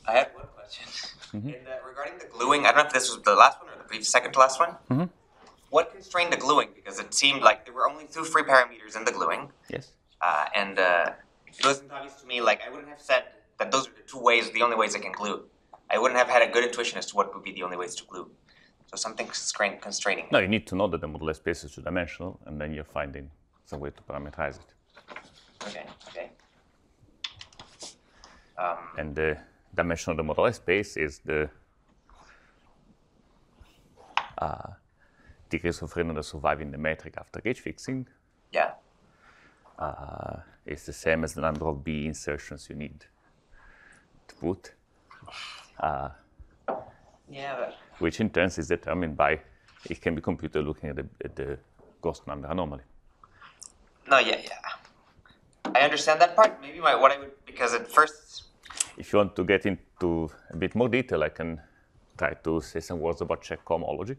I had one question. Regarding the gluing, I don't know if this was the last one or the previous second to last one. What constrained the gluing? Because it seemed like there were only 2 free parameters in the gluing. Yes. It wasn't obvious to me, like I wouldn't have said that those are the only ways I can glue. I wouldn't have had a good intuition as to what would be the only ways to glue. So something constraining. No, you need to know that the moduli space is two-dimensional, and then you're finding some way to parameterize it. Okay. And the dimension of the moduli space is the degrees of freedom that survive in the metric after gauge fixing. Yeah. It's the same as the number of B insertions you need to put. Which in turn is determined by, it can be computed looking at the ghost number anomaly. No, yeah. I understand that part. Maybe because at first... If you want to get into a bit more detail, I can try to say some words about check cohomology.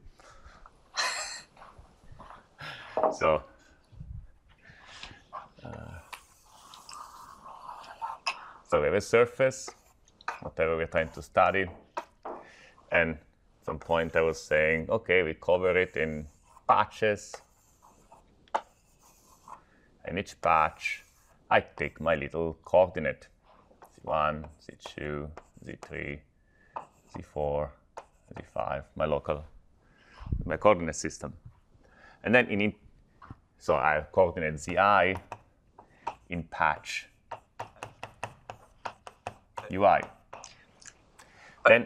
So we have a surface, whatever we're trying to study, and at some point I was saying, okay, we cover it in patches, and each patch I take my little coordinate, Z1, Z2, Z3, Z4, Z5, my coordinate system. And then so I have coordinate Zi in patch UI. Then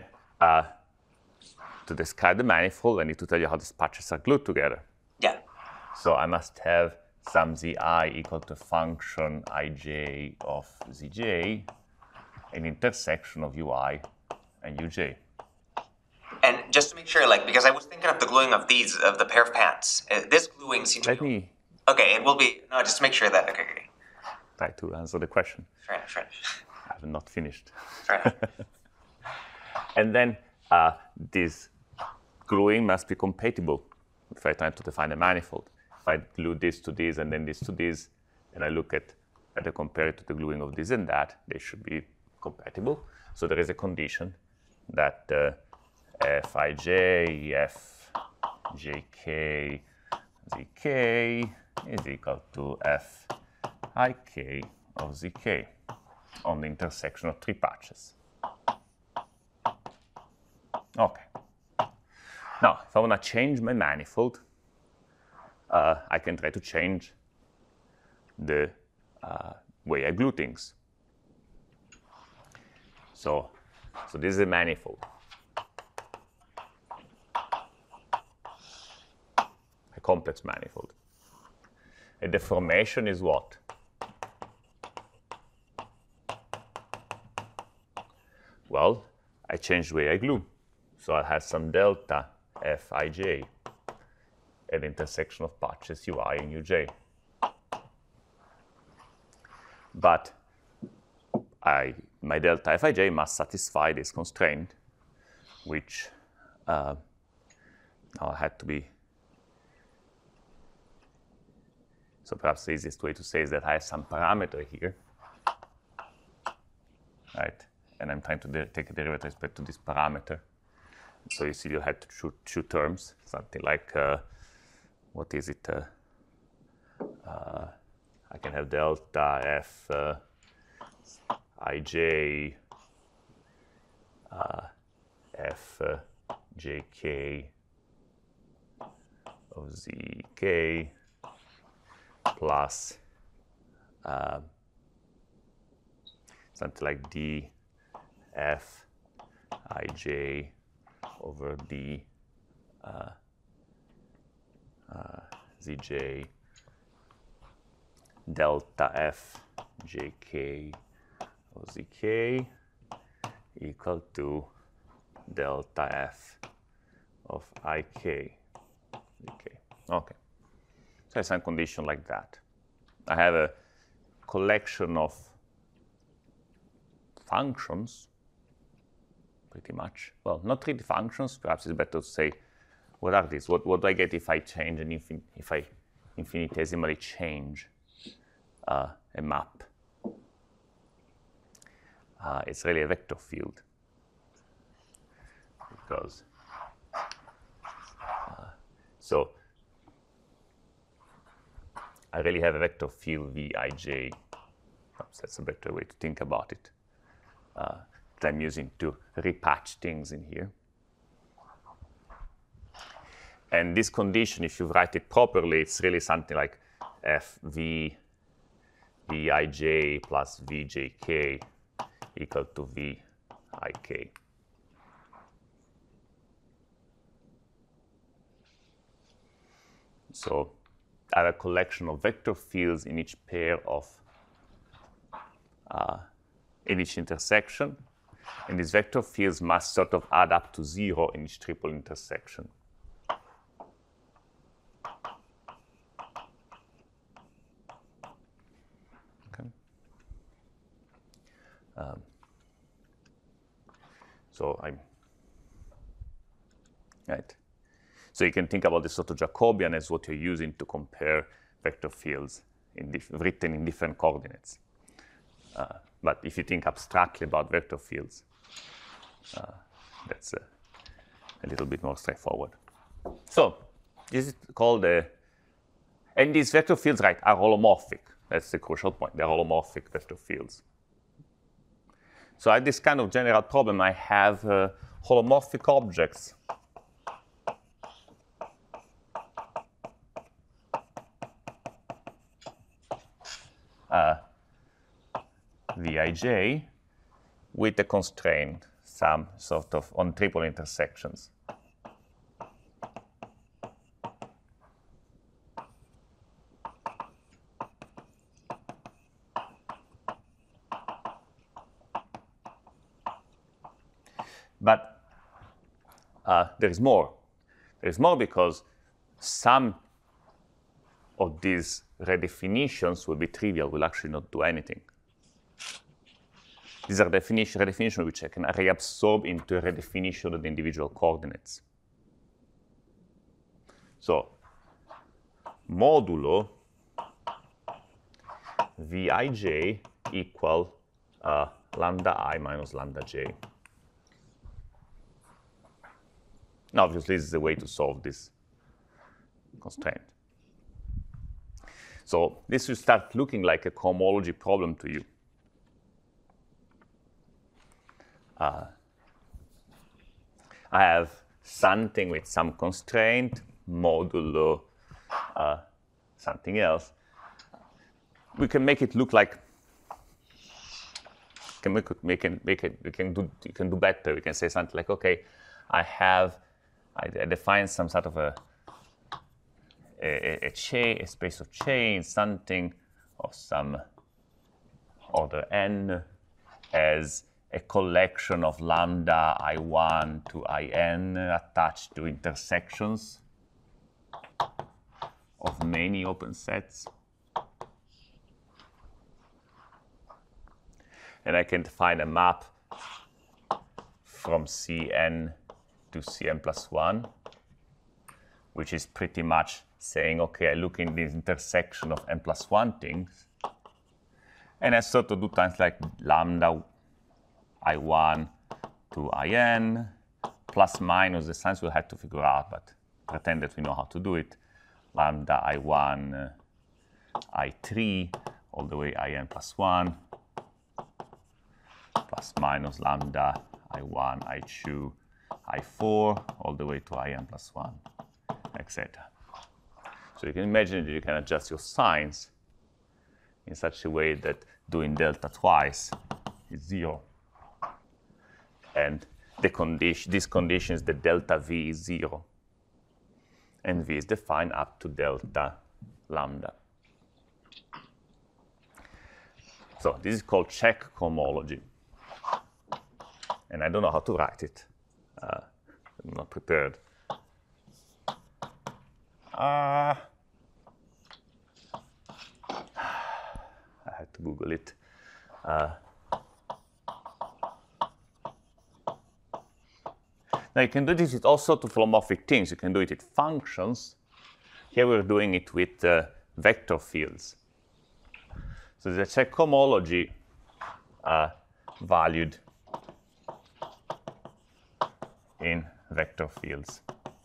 to describe the manifold, I need to tell you how these patches are glued together. Yeah. So I must have some Zi equal to function ij of Zj, an intersection of Ui and Uj. And just to make sure, because I was thinking of the gluing of the pair of pants. This gluing seems to be... Okay, it will be... No, just to make sure that... Okay. Try to answer the question. Fair enough. I have not finished. Fair enough. And then this gluing must be compatible if I try to define a manifold. If I glue this to this and then this to this, and I look at I compare it to the gluing of this and that, they should be compatible. So there is a condition that Fij, Fjk, Zk is equal to Fik of Zk on the intersection of 3 patches. Okay. Now, if I want to change my manifold, I can try to change the way I glue things. So this is a manifold. A complex manifold. A deformation is what? Well, I change the way I glue. So I have some delta Fij at the intersection of patches Ui and Uj. But my delta Fij must satisfy this constraint, which now had to be. So perhaps the easiest way to say is that I have some parameter here, right? And I'm trying to take a derivative with respect to this parameter. So you see you had to choose 2 terms, something like, what is it? I can have delta F Ij F Jk of Zk plus something like d F Ij over d Zj delta F Jk of Zk equal to delta F of Ik Zk. Okay. So some condition like that. I have a collection of functions, pretty much. Well, not really functions. Perhaps it's better to say, what are these? What do I get if I change if I infinitesimally change a map? It's really a vector field. because so I really have a vector field Vij. Perhaps that's a better way to think about it. That I'm using to repatch things in here. And this condition, if you write it properly, it's really something like Fv Vij plus Vjk equal to Vik. So I have a collection of vector fields in each pair of, in each intersection. And these vector fields must sort of add up to 0 in each triple intersection. Okay. So I'm right. So you can think about this sort of Jacobian as what you're using to compare vector fields written in different coordinates. But if you think abstractly about vector fields, that's a little bit more straightforward. So this is called and these vector fields, right, are holomorphic. That's the crucial point. They're holomorphic vector fields. So I have this kind of general problem. I have holomorphic objects. Vij with a constraint, some sort of on triple intersections. But there is more. There is more because some of these redefinitions will be trivial, will actually not do anything. These are redefinitions which I can reabsorb into a redefinition of the individual coordinates. So modulo Vij equal lambda I minus lambda j. Now, obviously, this is a way to solve this constraint. So this will start looking like a cohomology problem to you. I have something with some constraint, modulo something else. We can make it look like you can do better. We can say something like, okay, I define some sort of a space of chains, something of some order n as a collection of lambda I1 to In attached to intersections of many open sets. And I can define a map from Cn to Cn plus 1, which is pretty much saying, okay, I look in this intersection of n plus 1 things, and I sort of do things like lambda I1 to In, plus minus, the signs we'll have to figure out, but pretend that we know how to do it, lambda I1 I3 all the way In plus 1, plus minus lambda I1 I2 I4 all the way to In plus 1, etc. So you can imagine that you can adjust your signs in such a way that doing delta twice is 0. And this condition is that delta V is 0. And V is defined up to delta lambda. So this is called check cohomology. And I don't know how to write it. I'm not prepared. I had to Google it. Now you can do this with all sorts of holomorphic things. You can do it with functions. Here we're doing it with vector fields. So the check cohomology valued in vector fields.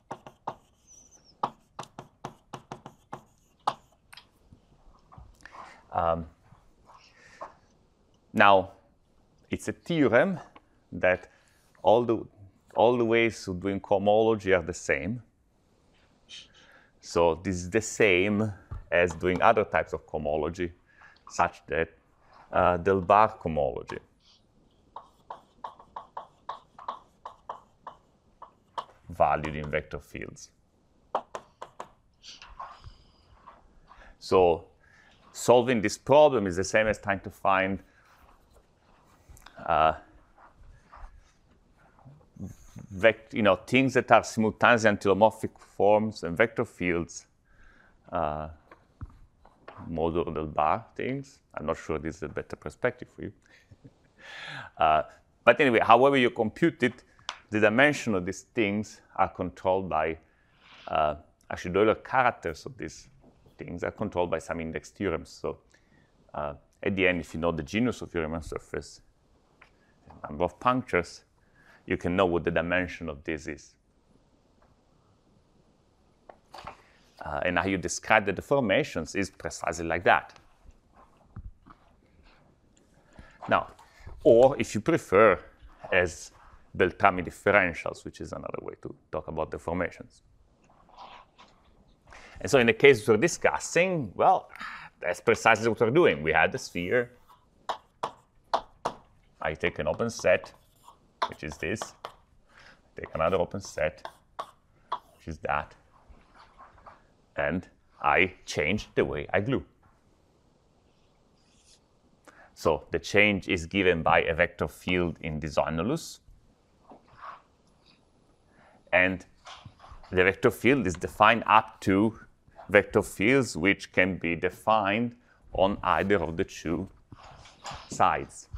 Now, it's a theorem that all the ways of doing cohomology are the same. So this is the same as doing other types of cohomology, such that Delbar cohomology valued in vector fields. So solving this problem is the same as trying to find things that are simultaneously antilomorphic forms and vector fields, modulo Delbar things. I'm not sure this is a better perspective for you. But anyway, however you compute it, the dimension of these things are controlled by, actually the Euler characters of these things are controlled by some index theorems. So at the end, if you know the genus of your Riemann surface, the number of punctures, you can know what the dimension of this is. And how you describe the deformations is precisely like that. Now, or if you prefer, as Beltrami differentials, which is another way to talk about deformations. And so in the case we're discussing, well, that's precisely what we're doing. We had the sphere. I take an open set, which is this. Take another open set, which is that. And I change the way I glue. So the change is given by a vector field in this annulus. And the vector field is defined up to vector fields which can be defined on either of the two sides.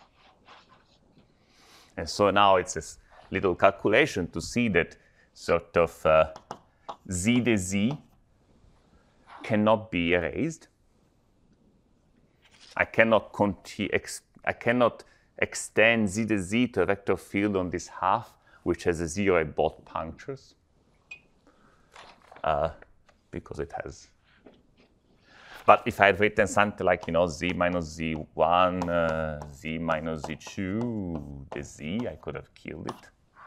And so now it's a little calculation to see that sort of z de z cannot be erased. I cannot extend z de z to a vector field on this half, which has a 0 at both punctures, because it has. But if I had written something like, z minus z1, z minus z2, the z, I could have killed it.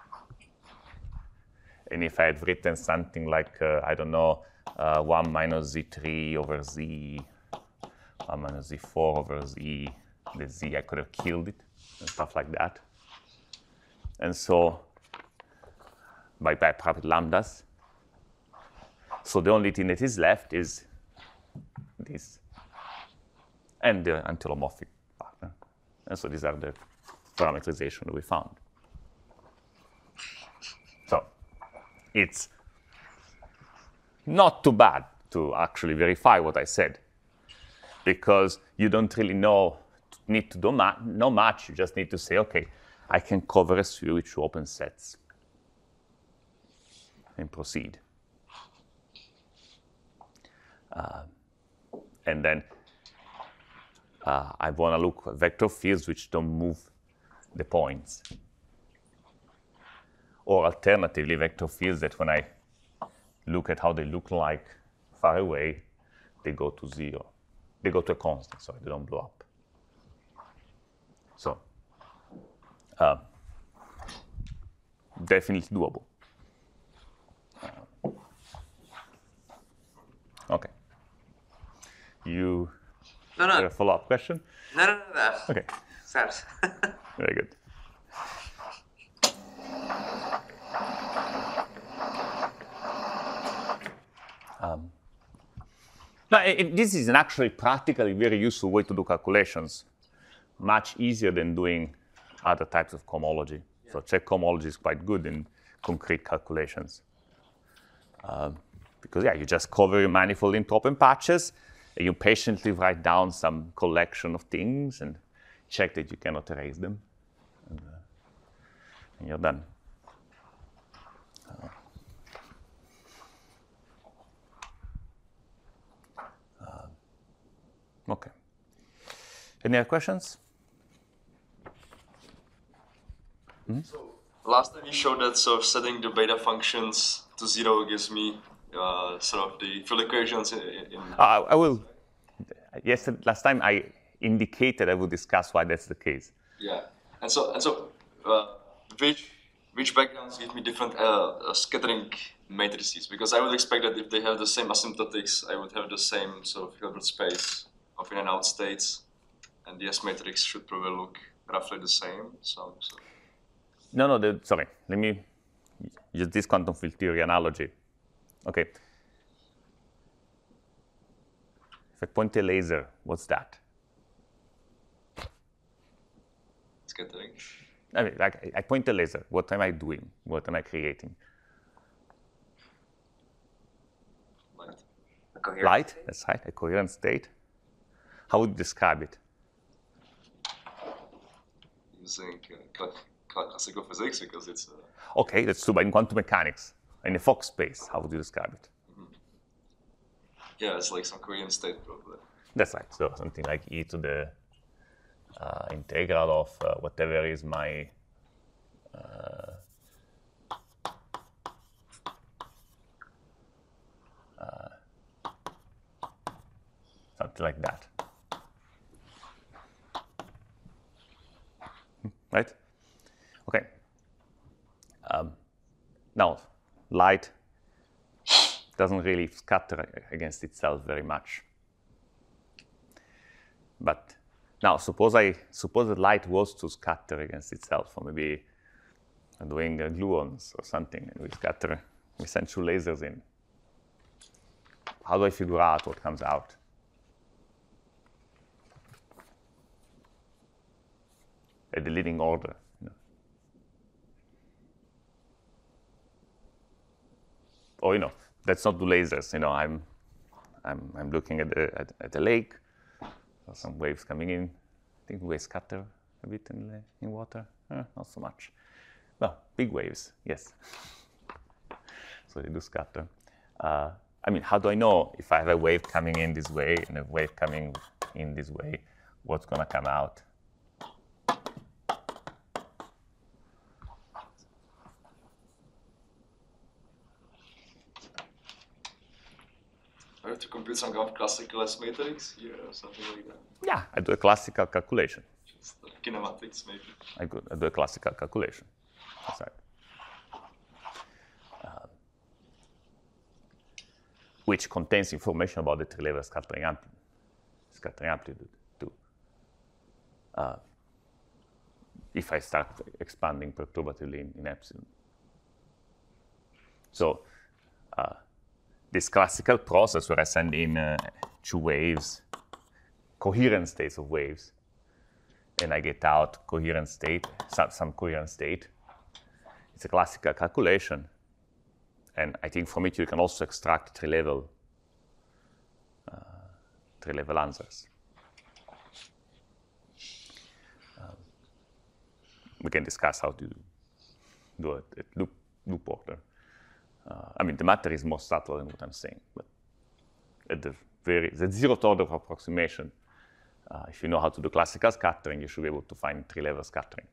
And if I had written something like, I don't know, 1 minus z3 over z, 1 minus z4 over z, the z, I could have killed it, and stuff like that. And so, by private lambdas. So the only thing that is left is this, and the antilomorphic partner. And so these are the parameterization that we found. So it's not too bad to actually verify what I said, because you don't really need to know much. You just need to say, OK, I can cover a sphere with two open sets and proceed. And then I want to look at vector fields which don't move the points. Or alternatively, vector fields that when I look at how they look like far away, they go to 0. They go to a constant, so they don't blow up. So definitely doable. OK. You have a follow-up question? No. OK. Start. Very good. Now, this is an actually practically very useful way to do calculations, much easier than doing other types of cohomology. Yeah. So check cohomology is quite good in concrete calculations. Because, yeah, you just cover your manifold into open patches, and you patiently write down some collection of things and check that you cannot erase them. And you're done. OK. Any other questions? So Last time you showed that sort of setting the beta functions to 0 gives me sort of the field equations in I will. Yes, last time I indicated I would discuss why that's the case. Yeah, and so which backgrounds give me different scattering matrices? Because I would expect that if they have the same asymptotics, I would have the same sort of Hilbert space of in and out states, and the S matrix should probably look roughly the same. So. No, sorry. Let me use this quantum field theory analogy. Okay. If I point a laser, what's that? Scattering. I mean, like I point a laser. What am I doing? What am I creating? Light. Light. That's right. A coherent state. How would you describe it? Using classical physics, because it's. Okay, that's true. But in quantum mechanics, in a Fock space, how would you describe it? Yeah, it's like some coherent state, probably. That's right. So something like e to the integral of whatever is my something like that. Right? Okay. Now, light doesn't really scatter against itself very much. But now, suppose that light was to scatter against itself, or maybe doing gluons or something, and we send two lasers in. How do I figure out what comes out? At the leading order. Or let's not do lasers. I'm looking at the lake. Some waves coming in. I think waves scatter a bit in water. Not so much. Well, big waves, yes. So they do scatter. I mean, how do I know if I have a wave coming in this way and a wave coming in this way, what's going to come out? I have to compute some kind of classical S matrix here or something like that. Yeah, I do a classical calculation. Just like kinematics, maybe. I do a classical calculation. That's right. Which contains information about the three-level scattering amplitude too. If I start expanding perturbatively in epsilon. So this classical process where I send in two waves, coherent states of waves, and I get out coherent state, some coherent state. It's a classical calculation. And I think from it you can also extract three-level answers. We can discuss how to do it at loop order. I mean, the matter is more subtle than what I'm saying, but at the zeroth order of approximation, if you know how to do classical scattering, you should be able to find three-level scattering.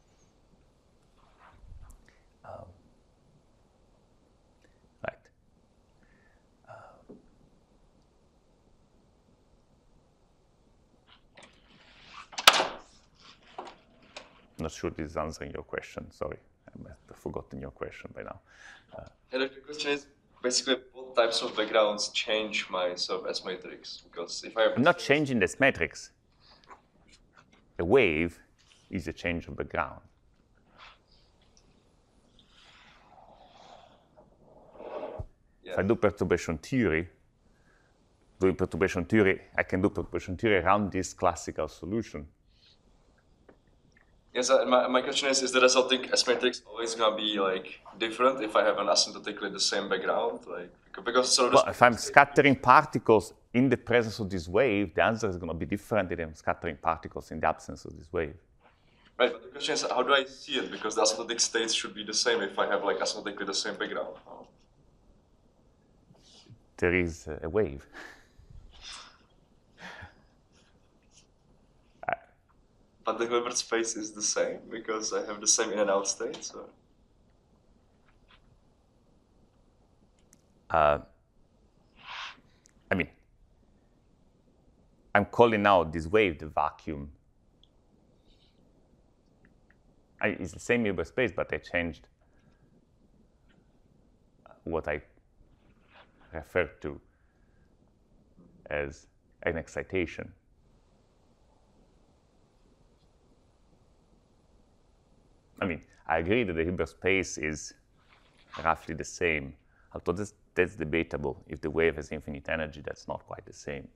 Right. Not sure this is answering your question. Sorry, I must have forgotten your question by now. And the question is basically what types of backgrounds change my sort of S matrix? Because if I have I'm not changing this matrix. A wave is a change of background. Yeah. If I do perturbation theory, doing perturbation theory, I can do perturbation theory around this classical solution. Yes, my question is the resulting S matrix always gonna be like different if I have an asymptotically the same background? Like because sort of well, if I'm scattering particles in the presence of this wave, the answer is going to be different than I'm scattering particles in the absence of this wave. Right, but the question is how do I see it? Because the asymptotic states should be the same if I have like asymptotically the same background. Oh. There is a wave. But the Hilbert space is the same because I have the same in and out states. Or? I mean, I'm calling now this wave the vacuum. It's the same Hilbert space, but I changed what I referred to as an excitation. I mean, I agree that the Hilbert space is roughly the same, although that's debatable. If the wave has infinite energy, that's not quite the same.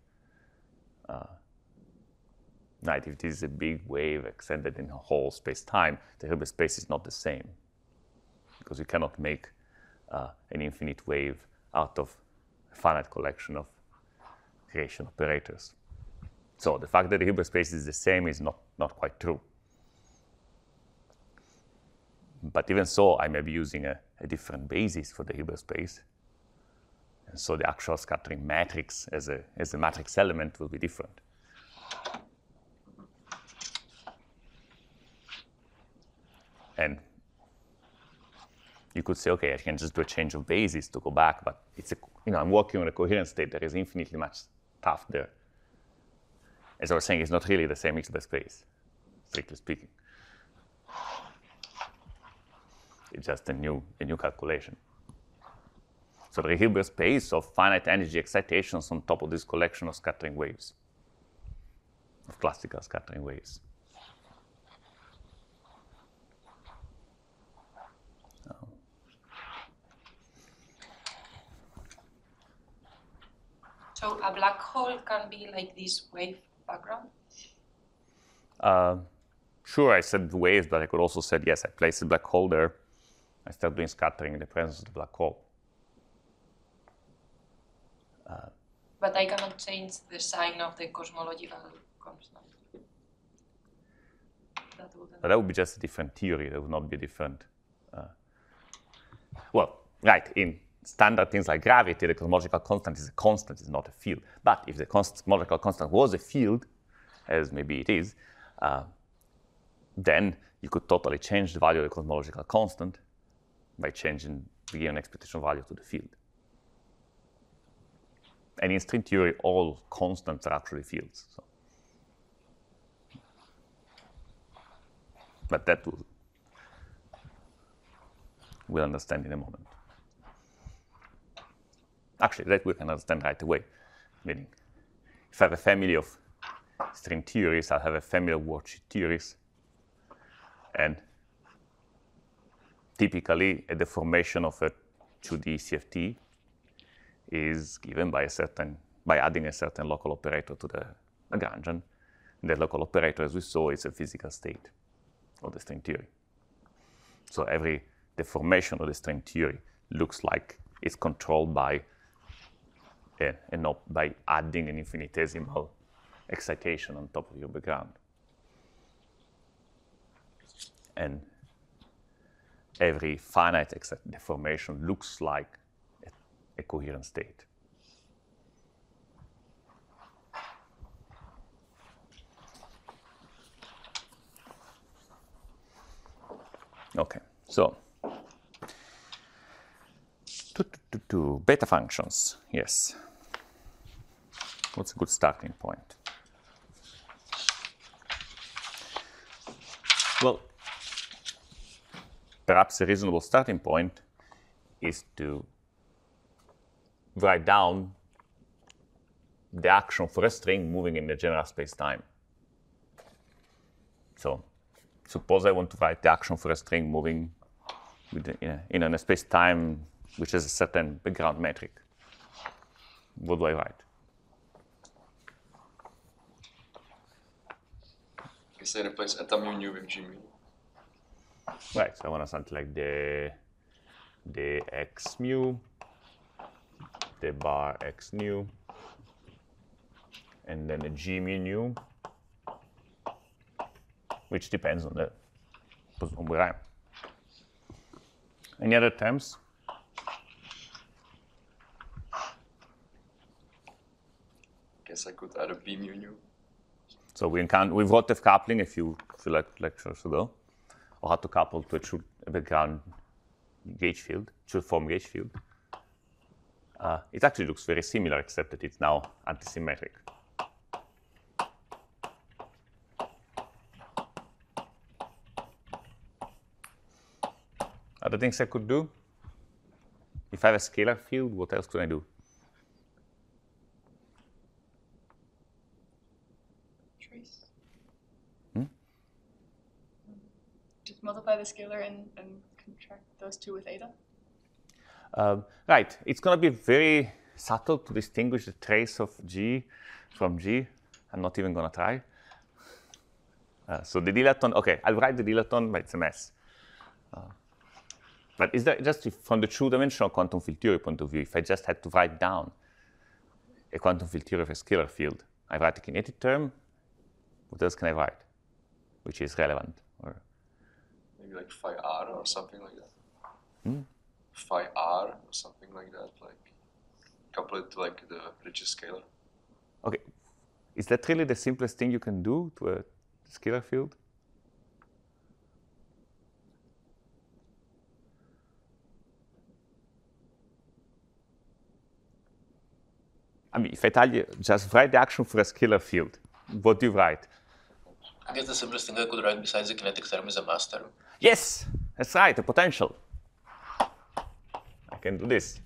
Right, if this is a big wave extended in a whole space-time, the Hilbert space is not the same, because you cannot make an infinite wave out of a finite collection of creation operators. So the fact that the Hilbert space is the same is not quite true. But even so, I may be using a different basis for the Hilbert space. And so the actual scattering matrix as a matrix element will be different. And you could say, okay, I can just do a change of basis to go back, but it's I'm working on a coherent state. There is infinitely much stuff there. As I was saying, it's not really the same Hilbert space, strictly speaking. It's just a new calculation. So the Hilbert space of finite energy excitations on top of this collection of scattering waves, of classical scattering waves. So a black hole can be like this wave background? Sure, I said waves, but I could also say, yes, I place a black hole there. I start doing scattering in the presence of the black hole. But I cannot change the sign of the cosmological constant. But that would be just a different theory. That would not be different. Well, right, in standard things like gravity, the cosmological constant is a constant, it's not a field. But if the cosmological constant was a field, as maybe it is, then you could totally change the value of the cosmological constant by changing the given expectation value to the field. And in string theory, all constants are actually fields. So. But that we'll understand in a moment. Actually, that we can understand right away. Meaning, if I have a family of string theories, I'll have a family of worldsheet theories. And typically, a deformation of a 2D CFT is given by adding a certain local operator to the Lagrangian. And the local operator, as we saw, is a physical state of the string theory. So every deformation of the string theory looks like it's controlled by by adding an infinitesimal excitation on top of your background. And every finite deformation looks like a coherent state. Okay, so beta functions, yes. What's a good starting point? Well, perhaps a reasonable starting point is to write down the action for a string moving in the general space-time. So suppose I want to write the action for a string moving in a space-time which has a certain background metric. What do I write? You say replace eta mu nu with g mu. Right, so I want something like the x mu, the bar x nu, and then the g mu nu, which depends on the position where I am. Any other terms? Guess I could add a b mu nu. So we wrote the coupling a few lectures ago, or how to couple to a background gauge field, true form gauge field. it actually looks very similar, except that it's now antisymmetric. Other things I could do? If I have a scalar field, what else could I do? Trace. Just multiply the scalar and contract those two with eta? Right. It's going to be very subtle to distinguish the trace of G from G. I'm not even going to try. So the dilaton, OK, I'll write the dilaton, but it's a mess. But is that just from the two-dimensional quantum field theory point of view, if I just had to write down a quantum field theory of a scalar field, I write a kinetic term. What else can I write, which is relevant? Or Maybe like phi r or something like that. Phi r or something like that, like couple it to like the richest scalar. OK, is that really the simplest thing you can do to a scalar field? I mean, if I tell you, just write the action for a scalar field, what do you write? I guess the simplest thing I could write besides the kinetic term is a mass term. Yes, that's right, a potential. I can do this.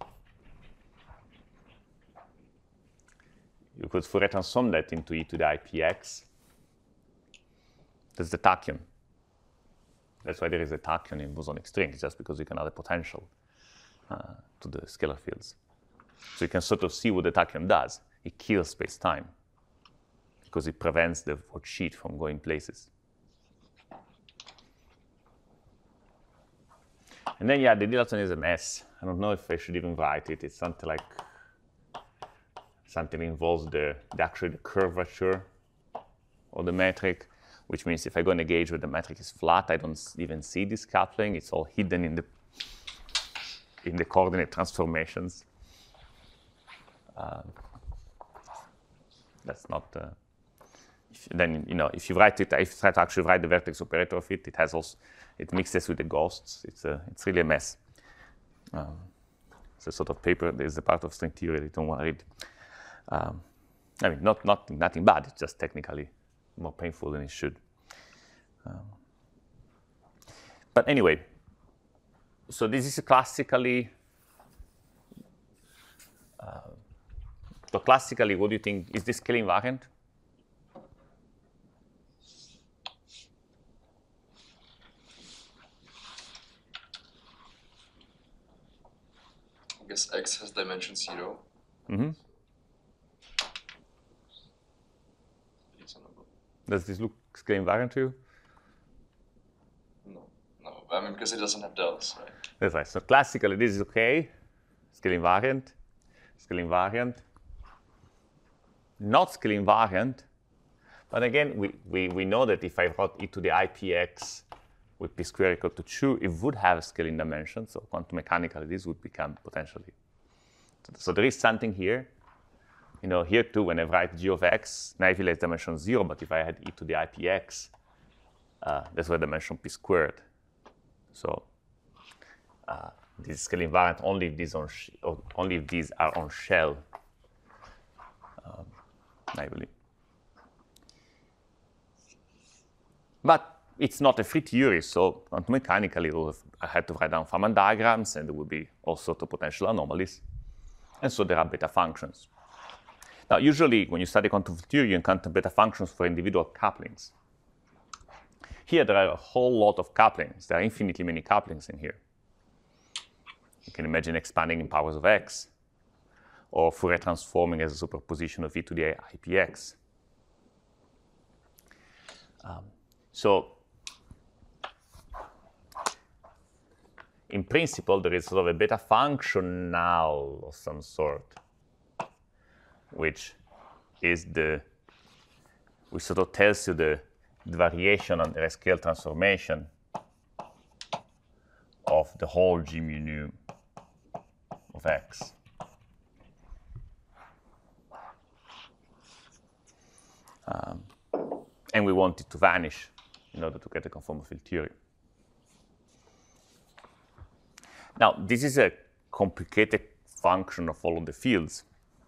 You could Fourier transform that into e to the IPX. That's the tachyon. That's why there is a tachyon in bosonic strings, just because you can add a potential to the scalar fields. So you can sort of see what the tachyon does. It kills space-time because it prevents the sheet from going places. And then, yeah, the dilaton is a mess. I don't know if I should even write it. It's something like something involves actually the curvature of the metric, which means if I go in a gauge where the metric is flat, I don't even see this coupling. It's all hidden in the coordinate transformations. That's not. Then if you write it, if you try to actually write the vertex operator of it, it mixes with the ghosts. It's really a mess. It's a sort of paper. There's a part of string theory that you don't want to read. I mean, nothing bad. It's just technically more painful than it should. But anyway, so this is classically. So classically, what do you think? Is this scale invariant? I guess X has dimension 0. Mm-hmm. Reasonable. Does this look scale invariant to you? No. I mean, because it doesn't have delts, right? That's right. So classically, this is OK. Scale invariant. Scale invariant. Not scale invariant. But again, we know that if I wrote e to the IPX with p squared equal to 2, it would have a scaling dimension. So quantum mechanically, this would become potentially. So there is something here. Here too, when I write g of x, naively has dimension 0. But if I had e to the IPX, that's where dimension p squared. So this is scale invariant only if these are on shell. Naively. But it's not a free theory, so quantum mechanically, I had to write down Farman diagrams, and there would be all sorts of potential anomalies. And so there are beta functions. Now, usually, when you study quantum theory, you encounter beta functions for individual couplings. Here, there are a whole lot of couplings. There are infinitely many couplings in here. You can imagine expanding in powers of x, or Fourier transforming as a superposition of e to the IPX. So in principle, there is sort of a beta function null of some sort, which sort of tells you the variation on the scale transformation of the whole G mu nu of x. And we want it to vanish in order to get a conformal field theory. Now, this is a complicated function of all of the fields.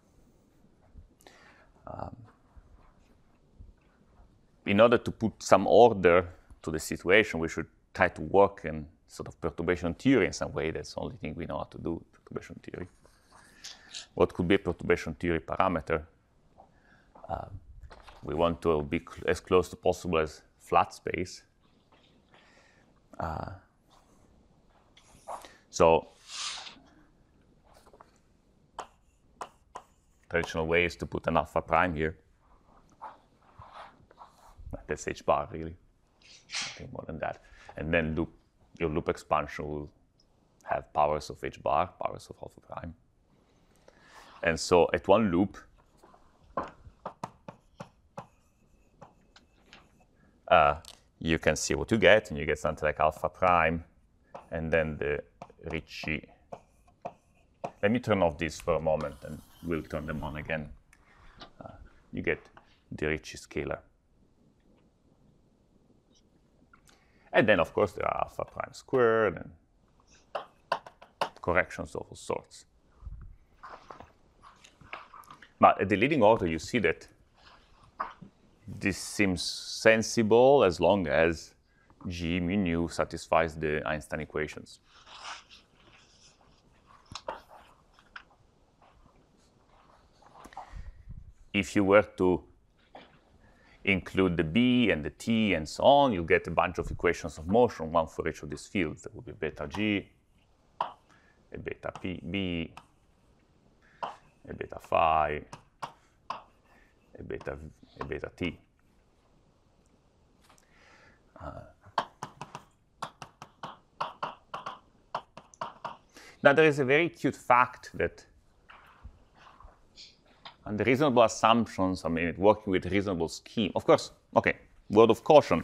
In order to put some order to the situation, we should try to work in sort of perturbation theory in some way. That's the only thing we know how to do, perturbation theory. What could be a perturbation theory parameter? We want to be as close as possible as flat space. So traditional way is to put an alpha prime here. That's h bar, really. Nothing more than that. And then your loop expansion will have powers of h bar, powers of alpha prime. And so at one loop, you can see what you get, and you get something like alpha prime, and then the Ricci. Let me turn off this for a moment, and we'll turn them on again. You get the Ricci scalar. And then, of course, there are alpha prime squared and corrections of all sorts. But at the leading order, you see that this seems sensible as long as G mu nu satisfies the Einstein equations. If you were to include the B and the T and so on, you'll get a bunch of equations of motion, one for each of these fields. There will be beta G, a beta B, a beta phi, a beta T. Now, there is a very cute fact that under reasonable assumptions, I mean, working with reasonable scheme, of course, okay, word of caution.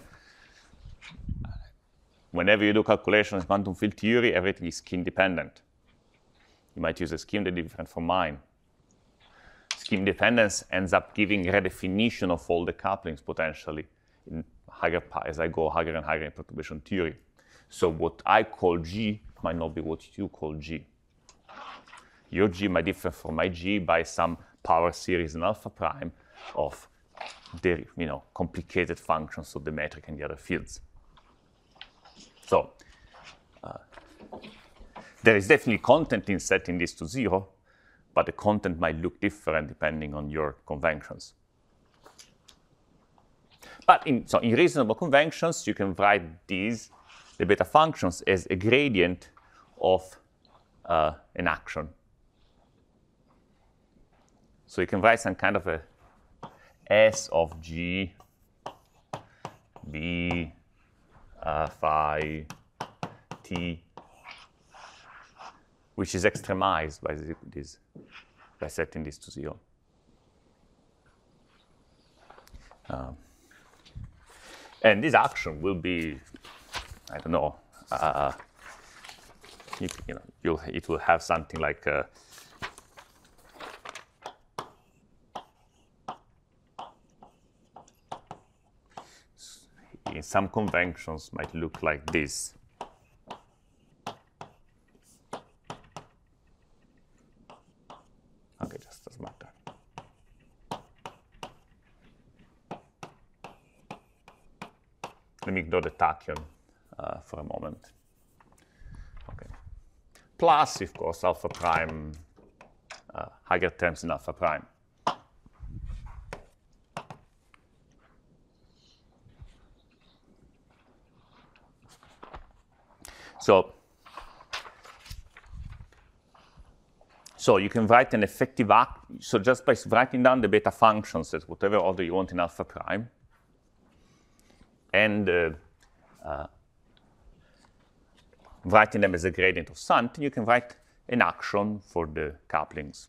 Whenever you do calculations in quantum field theory, everything is scheme dependent. You might use a scheme that is different from mine. Scheme dependence ends up giving redefinition of all the couplings potentially in higher, as I go higher and higher in perturbation theory. So what I call G might not be what you call G. Your G might differ from my G by some power series in alpha prime of the complicated functions of the metric and the other fields. So there is definitely content in setting this to 0, but the content might look different depending on your conventions. But in reasonable conventions, you can write these, the beta functions, as a gradient of an action. So you can write some kind of a S of G, B, phi, T, which is extremized by setting this to 0. And this action will be, I don't know, it will have something like in some conventions might look like this. Okay, just doesn't matter. Let me ignore the tachyon for a moment. Okay. Plus, of course, alpha prime, higher terms in alpha prime. So you can write an effective so just by writing down the beta functions at whatever order you want in alpha prime, and writing them as a gradient of something, you can write an action for the couplings.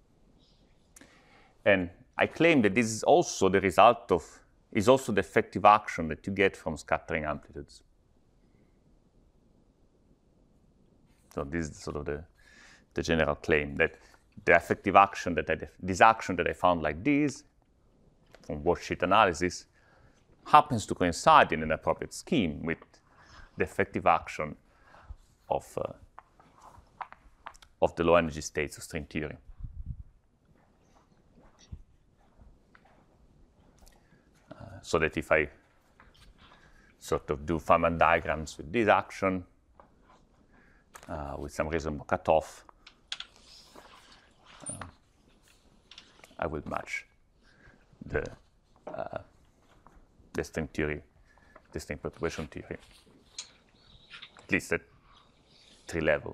And I claim that this is also the result of, is also the effective action that you get from scattering amplitudes. So this is sort of the general claim that the effective action this action that I found like this from worksheet analysis happens to coincide in an appropriate scheme with the effective action of of the low energy states of string theory. So that if I sort of do Feynman diagrams with this action, with some reasonable cutoff, I will match the string theory, the string perturbation theory, at least at 3 level.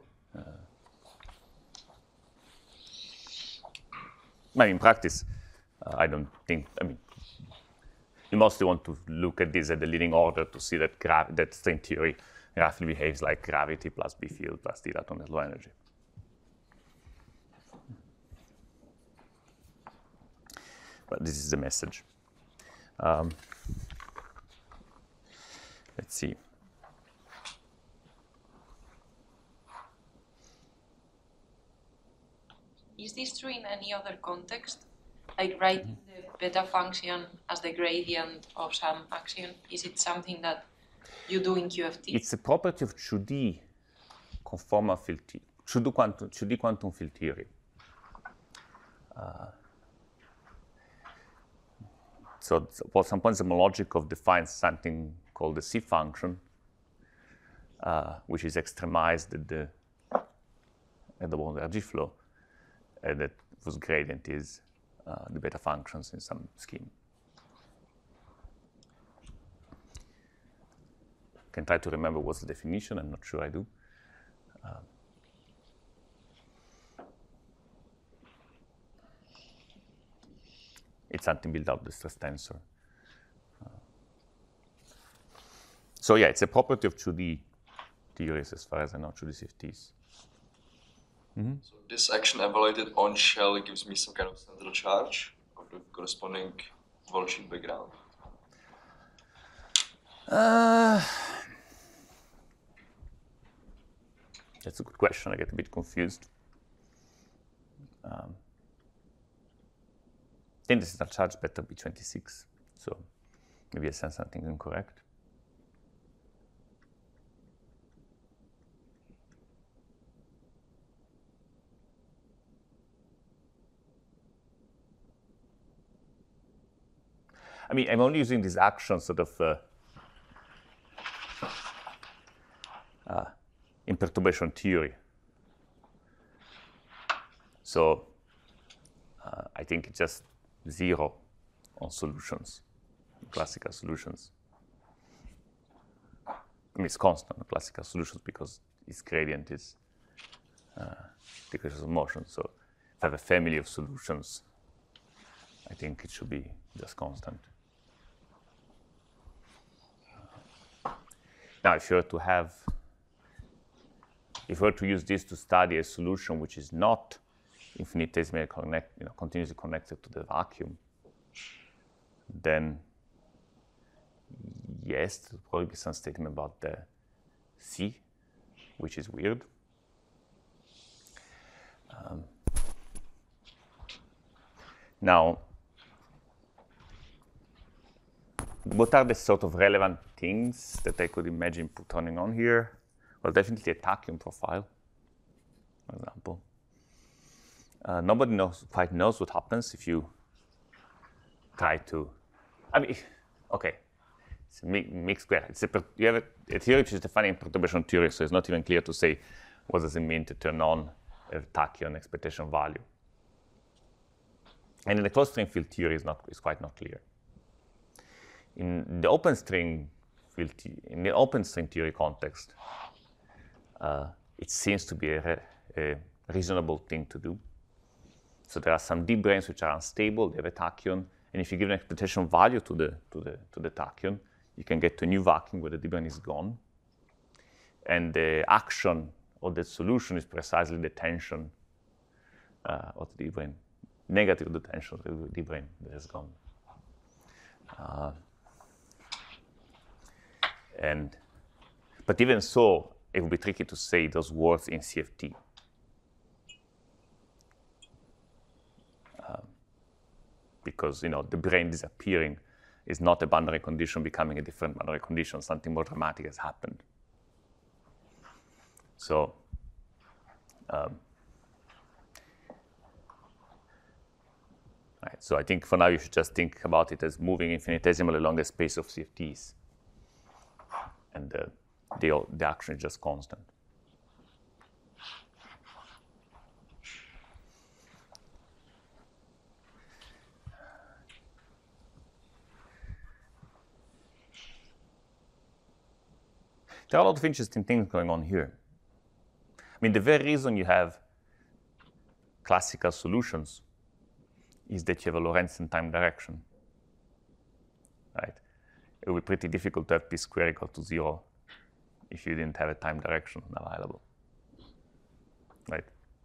In practice, I don't think, you mostly want to look at this at the leading order to see that that string theory roughly behaves like gravity plus B field plus the atom at low energy. But this is the message. Let's see. Is this true in any other context? Like writing the beta function as the gradient of some action? Is it something that you do in QFT? It's a property of 2D conformal field theory, 2D quantum field theory. So at some point, Zamolodchikov defines something called the C function, which is extremized at the bound energy flow, and that whose gradient is the beta functions in some scheme. I can try to remember what's the definition. I'm not sure I do. It's something built out of the stress tensor. So yeah, it's a property of 2D theories as far as I know, 2D CFTs. So this action evaluated on shell gives me some kind of central charge of the corresponding voltage background. That's a good question. I get a bit confused. I think this is not charge better be 26. So maybe I said something incorrect. I'm only using this action sort of in perturbation theory. So I think it's just 0 on solutions, classical solutions. It's constant on classical solutions because its gradient is the equation of motion. So if I have a family of solutions, I think it should be just constant. Now, if you were to use this to study a solution which is not infinitesimally continuously connected to the vacuum, then yes, there will probably be some statement about the C, which is weird. Now, what are the sort of relevant things that I could imagine putting on here? Well, definitely a tachyon profile, for example. Nobody quite knows what happens if you try to, okay, it's a mixed square. You have a theory which is defining perturbation theory, so it's not even clear to say what does it mean to turn on a tachyon expectation value. And in the closed string field theory is quite not clear. In the open string field, in the open string theory context, it seems to be a reasonable thing to do. So there are some D branes which are unstable. They have a tachyon, and if you give an expectation value to the tachyon, you can get to a new vacuum where the D brane is gone, and the action of the solution is precisely the tension of the D brane, negative the tension of the D brane that is gone. But even so, it would be tricky to say those words in CFT. Because the brane disappearing is not a boundary condition becoming a different boundary condition. Something more dramatic has happened. So Right, so I think for now you should just think about it as moving infinitesimally along a space of CFTs. And the action is just constant. There are a lot of interesting things going on here. I mean, the very reason you have classical solutions is that you have a Lorentzian time direction, right? It would be pretty difficult to have p squared equal to 0 if you didn't have a time direction available, right?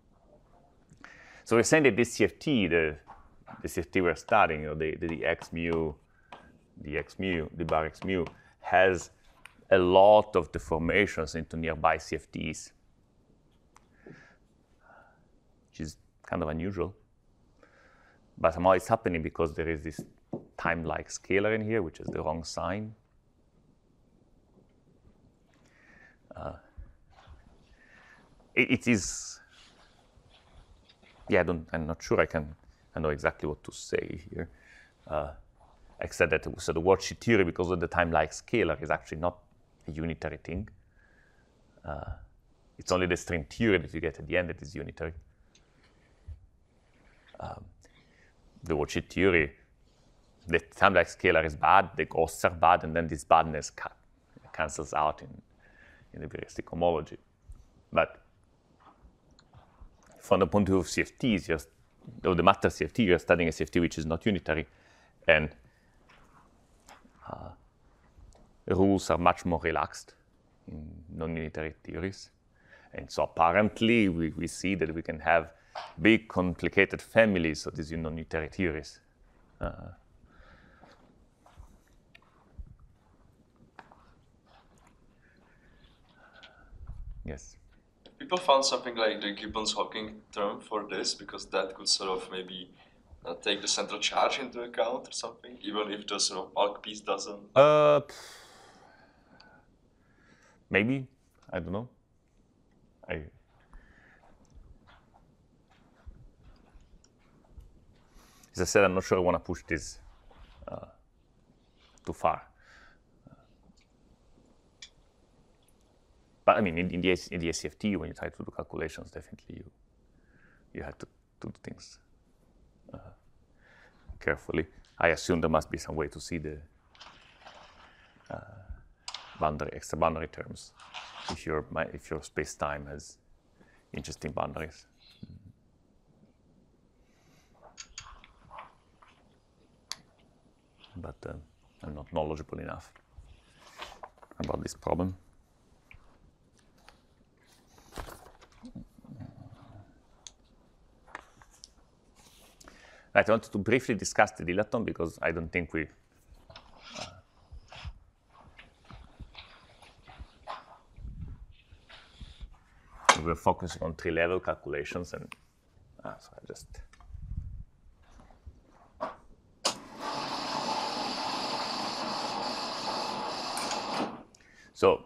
So we're saying that this CFT, the CFT we're studying, the x mu, the bar x mu, has a lot of deformations into nearby CFTs, which is kind of unusual. But somehow it's happening because there is this time-like scalar in here, which is the wrong sign. It is, yeah, I'm not sure I know exactly what to say here. Except that so the worldsheet theory, because of the time-like scalar, is actually not a unitary thing. It's only the string theory that you get at the end that is unitary. The worldsheet theory, the time-like scalar is bad, the ghosts are bad, and then this badness cancels out in the heuristic homology. But from the point of view of CFTs, or the matter CFT, you're studying a CFT which is not unitary, and rules are much more relaxed in non-unitary theories. And so apparently we see that we can have big complicated families of these non-unitary theories. Yes? People found something like the Gibbons-Hawking term for this, because that could sort of maybe take the central charge into account or something, even if the sort of bulk piece doesn't. Maybe, I don't know. As I said, I'm not sure I want to push this too far. But I mean, in the SCFT, when you try to do calculations, definitely you have to do things carefully. I assume there must be some way to see the extra boundary terms if your space-time has interesting boundaries. But I'm not knowledgeable enough about this problem. Right, I wanted to briefly discuss the dilaton because I don't think we were focusing on tree-level calculations, and so I just. So,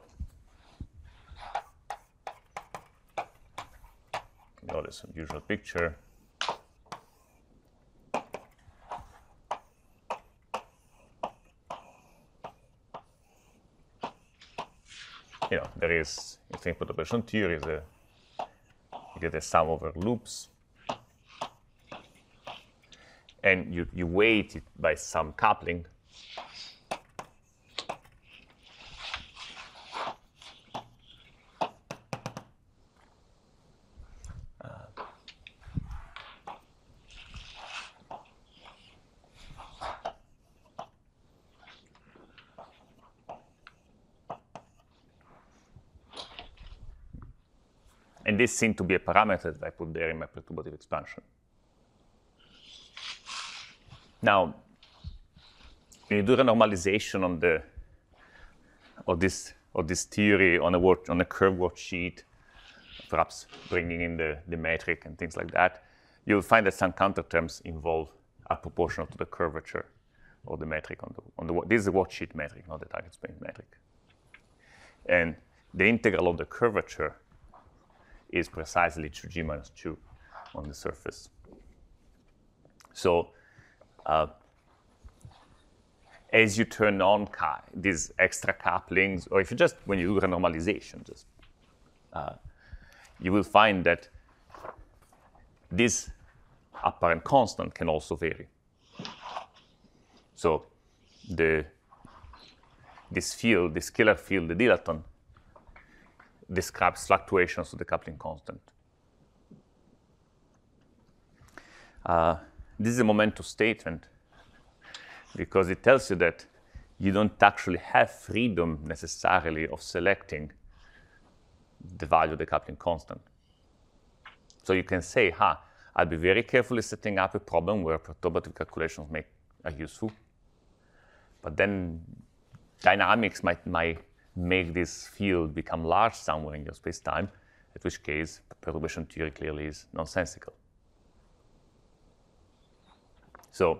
notice an usual picture. You know, there is, in think perturbation theory, you get a sum over loops, and you weight it by some coupling. And this seemed to be a parameter that I put there in my perturbative expansion. Now, when you do a normalization of this theory on a curved worldsheet, perhaps bringing in the metric and things like that, you'll find that some counterterms are proportional to the curvature of the metric on the this is the worldsheet metric, not the target space metric. And the integral of the curvature is precisely 2g minus 2 on the surface. So as you turn on these extra couplings, or if you just, when you do a normalization, just you will find that this apparent constant can also vary. So this field, this scalar field, the dilaton, describes fluctuations of the coupling constant. This is a momentous statement because it tells you that you don't actually have freedom necessarily of selecting the value of the coupling constant. So you can say, I'll be very carefully setting up a problem where perturbative calculations are useful. But then dynamics might make this field become large somewhere in your space-time, at which case perturbation theory clearly is nonsensical. So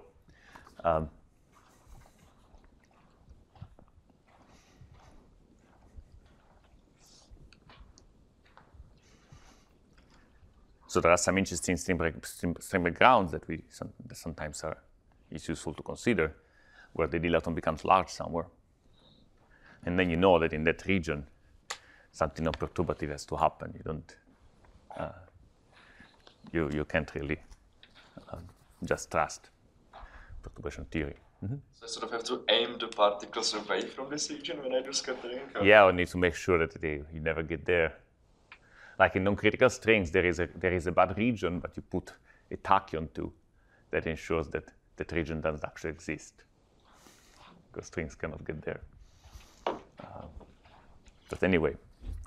so there are some interesting stream backgrounds that sometimes is useful to consider, where the dilaton becomes large somewhere. And then you know that in that region, something non-perturbative has to happen. You don't, you can't really just trust perturbation theory. So I sort of have to aim the particles away from this region when I do scattering? Yeah, I need to make sure that you never get there. Like in non-critical strings, there is a bad region, but you put a tachyon to that ensures that that region doesn't actually exist, because strings cannot get there. But anyway,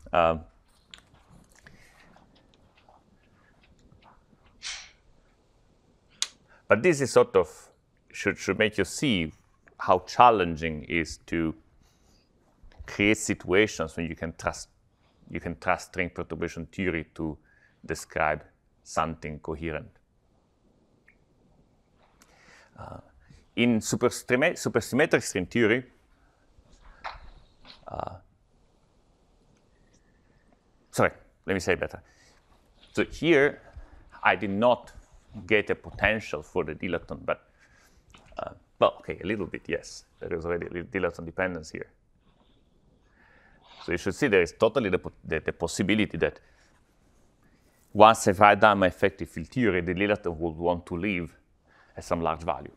but this is sort of should make you see how challenging it is to create situations when you can trust string perturbation theory to describe something coherent. In supersymmetric string theory, sorry, let me say better. So here, I did not get a potential for the dilaton, but well, okay, a little bit, yes. There is already a dilaton dependence here. So you should see there is totally the possibility that once I write down my effective field theory, the dilaton would want to live at some large value,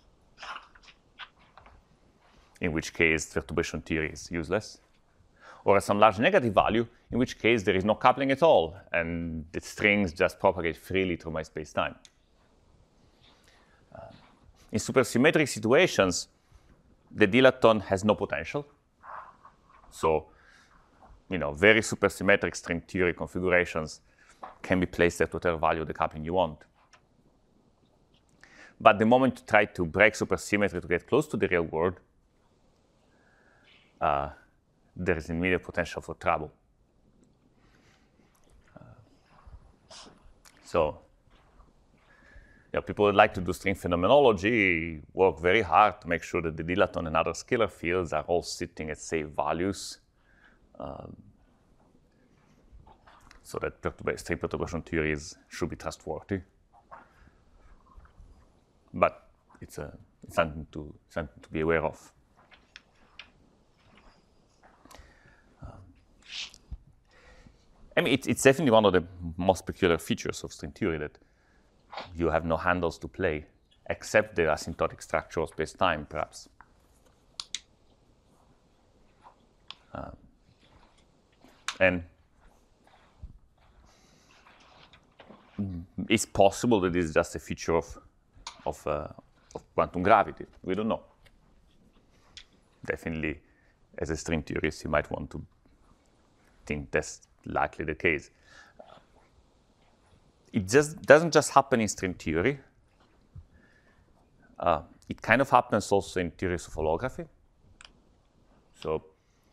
in which case perturbation theory is useless, or at some large negative value, in which case there is no coupling at all, and the strings just propagate freely through my space-time. In supersymmetric situations, the dilaton has no potential. So, very supersymmetric string theory configurations can be placed at whatever value of the coupling you want. But the moment you try to break supersymmetry to get close to the real world, there is immediate potential for trouble. So, people would like to do string phenomenology, work very hard to make sure that the dilaton and other scalar fields are all sitting at safe values, so that string perturbation theories should be trustworthy. But it's something to be aware of. I mean, it's definitely one of the most peculiar features of string theory that you have no handles to play, except the asymptotic structure of space-time, perhaps. And it's possible that this is just a feature of quantum gravity. We don't know. Definitely, as a string theorist, you might want to think that's likely the case. It just doesn't just happen in string theory. It kind of happens also in theories of holography. So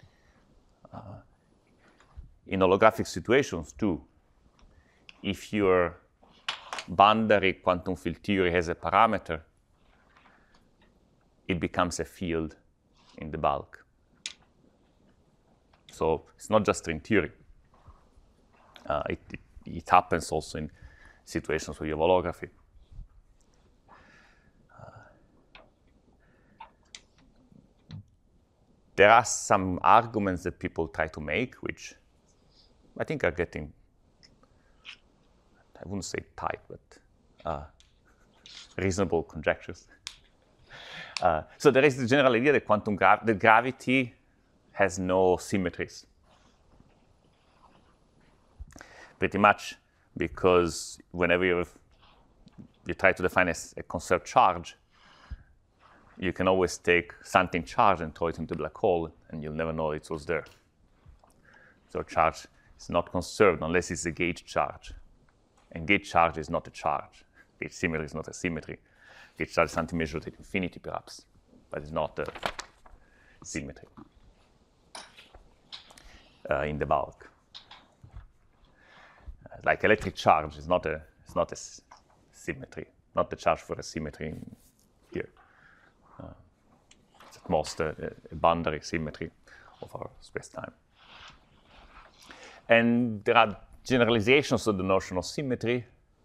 in holographic situations too, if your boundary quantum field theory has a parameter, it becomes a field in the bulk. So it's not just string theory. It happens also in situations where you have holography. there are some arguments that people try to make, which I think are getting, I wouldn't say tight, but reasonable conjectures. So there is the general idea that that gravity has no symmetries. Pretty much because whenever you try to define a conserved charge, you can always take something charged and throw it into a black hole, and you'll never know it was there. So charge is not conserved unless it's a gauge charge. And gauge charge is not a charge. Gauge symmetry is not a symmetry. Gauge charge is something measured at infinity, perhaps, but it's not a symmetry in the bulk. Like electric charge is not a symmetry, not the charge for a symmetry here. It's at most a boundary symmetry of our space-time. And there are generalizations of the notion of symmetry,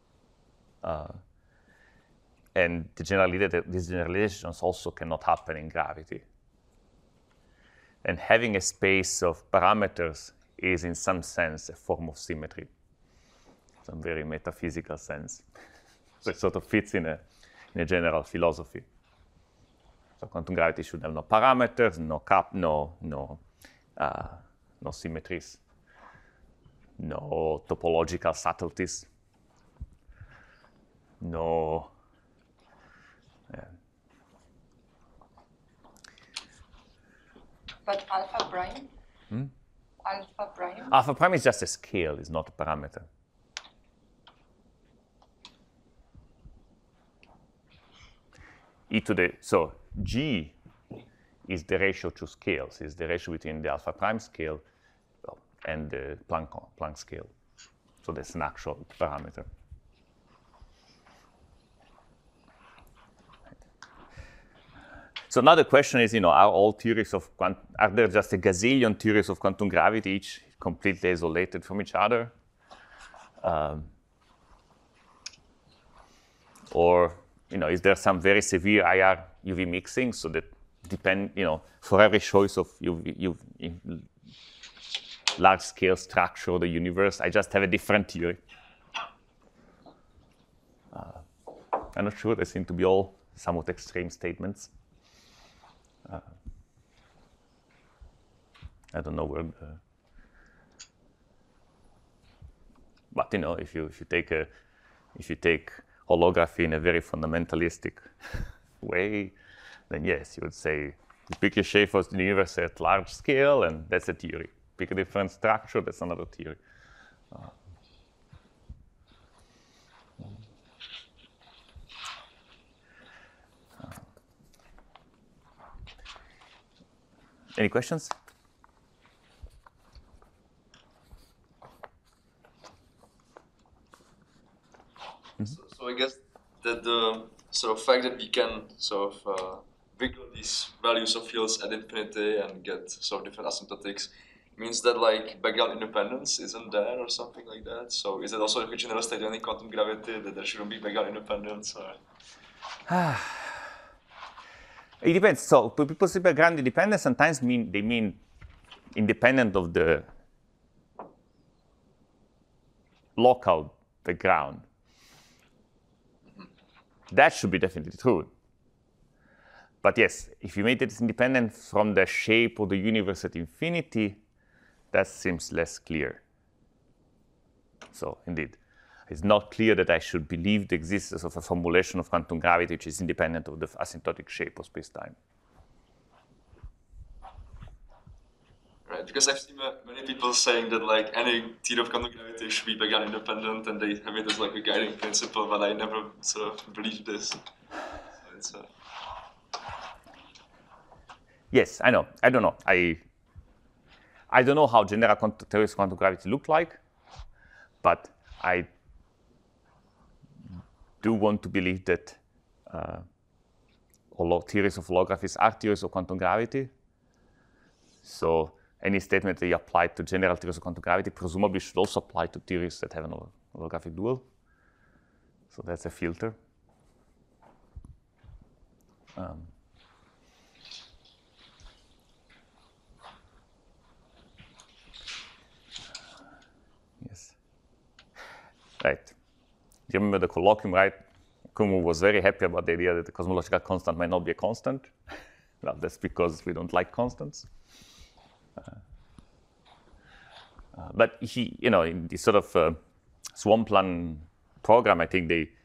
and the general idea that these generalizations also cannot happen in gravity. And having a space of parameters is in some sense a form of symmetry, some very metaphysical sense. So it sort of fits in a general philosophy. So quantum gravity should have no parameters, no symmetries, no topological subtleties, no. But alpha prime? Alpha prime? Alpha prime is just a scale, it's not a parameter. So G is the ratio to scales, is the ratio between the alpha prime scale and the Planck scale. So that's an actual parameter. So now the question is, are there just a gazillion theories of quantum gravity, each completely isolated from each other? Or, is there some very severe IR UV mixing so that for every choice of large scale structure of the universe, I just have a different theory? I'm not sure, they seem to be all somewhat extreme statements. I don't know where, but if you take holography in a very fundamentalistic way, then yes, you would say you pick your shape of the universe at large scale, and that's a theory. Pick a different structure, that's another theory. Any questions? So I guess that the sort of fact that we can sort of wiggle these values of fields at infinity and get sort of different asymptotics means that like background independence isn't there or something like that. So is it also a general statement in quantum gravity that there shouldn't be background independence? Or? It depends. So people say background independence sometimes they mean independent of the local background. That should be definitely true. But yes, if you make it independent from the shape of the universe at infinity, that seems less clear. So indeed, it's not clear that I should believe the existence of a formulation of quantum gravity which is independent of the asymptotic shape of space-time. Right, because I've seen many people saying that like any theory of quantum gravity should be background independent, and they have it as like a guiding principle, but I never sort of believed this. So it's, Yes, I know. I don't know. I don't know how general theories of quantum gravity look like, but I do want to believe that theories of holographies are theories of quantum gravity. So any statement that you apply to general theories of quantum gravity presumably should also apply to theories that have an holographic dual. So that's a filter. right? Do you remember the colloquium, right? Kumu was very happy about the idea that the cosmological constant might not be a constant. Well, that's because we don't like constants. But he, in this sort of Swampland program, I think they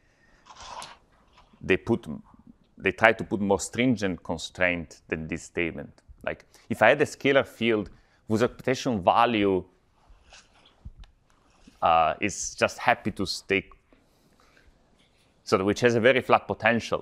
try to put more stringent constraint than this statement. Like, if I had a scalar field whose expectation value is just happy to stay, which has a very flat potential,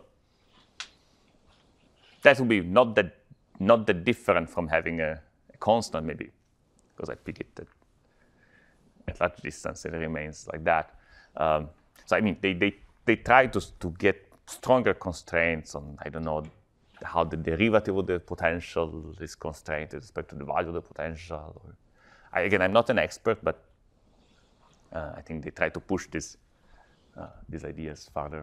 that would be not that different from having a constant, maybe, because I pick it at large distance and it remains like that. So I mean, they try to get stronger constraints on, I don't know, how the derivative of the potential is constrained with respect to the value of the potential. Again, I'm not an expert, but I think they try to push these ideas further.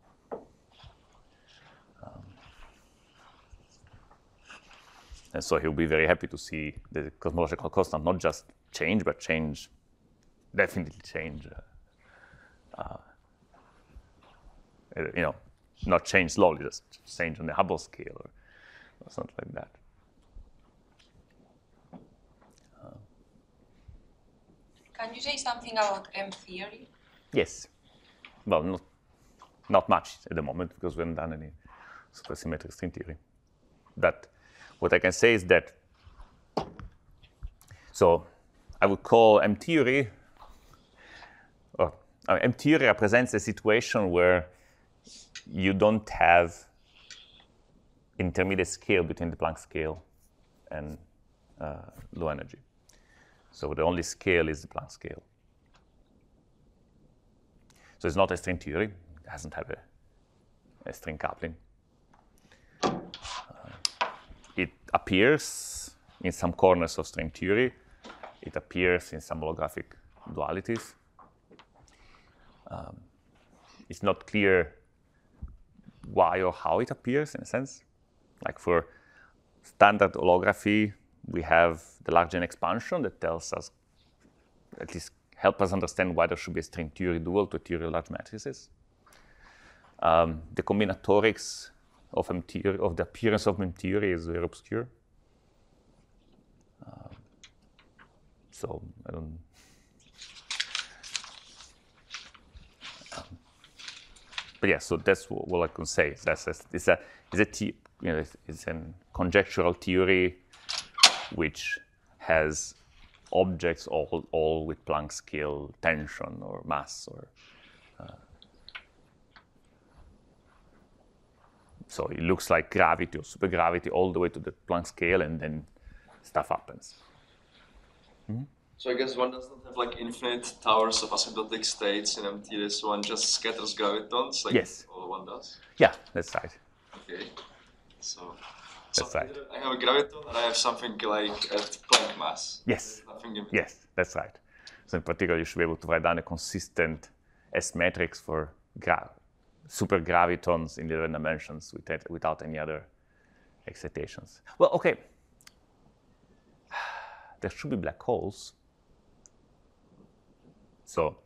And so he'll be very happy to see the cosmological constant not just change, but definitely change. Not change slowly, just change on the Hubble scale or something like that. Can you say something about M theory? Yes. Well, not much at the moment because we haven't done any supersymmetric string theory. But what I can say is that, so I would call M theory, M theory represents a situation where you don't have intermediate scale between the Planck scale and low energy. So the only scale is the Planck scale. So it's not a string theory. It doesn't have a string coupling. It appears in some corners of string theory. It appears in some holographic dualities. It's not clear why or how it appears, in a sense. Like for standard holography, we have the large N expansion that tells us, at least help us understand why there should be a string theory dual to a theory of large matrices. The combinatorics of the appearance of M theory is very obscure. So I don't. But yeah, so that's what I can say. It's a conjectural theory which has objects all with Planck scale tension or mass or. So it looks like gravity or supergravity all the way to the Planck scale, and then stuff happens. Mm-hmm. So I guess one doesn't have like infinite towers of asymptotic states in M theory, so one just scatters gravitons, like yes. all one does? Yeah, that's right. Okay. So that's right. I have a graviton and I have something like at Planck mass. Yes. Nothing in yes, that's right. So in particular, you should be able to write down a consistent S matrix for supergravitons in the other dimensions without any other excitations. Well, okay. There should be black holes. So